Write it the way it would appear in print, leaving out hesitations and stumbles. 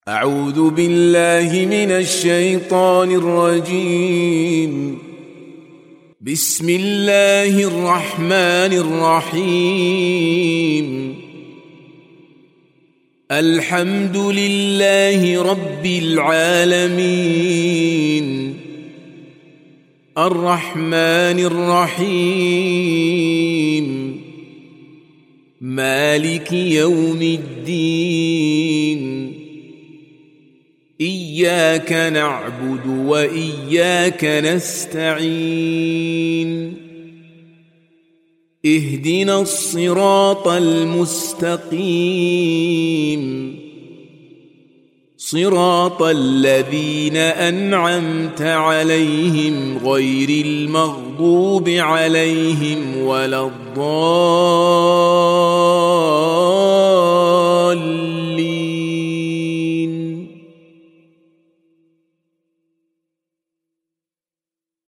أعوذ بالله من الشيطان الرجيم. بسم الله الرحمن الرحيم. الحمد لله رب العالمين، الرحمن الرحيم، مالك يوم الدين. إياك نعبد وإياك نستعين. اهدنا الصراط المستقيم، صراط الذين أنعمت عليهم غير المغضوب عليهم ولا الضالين.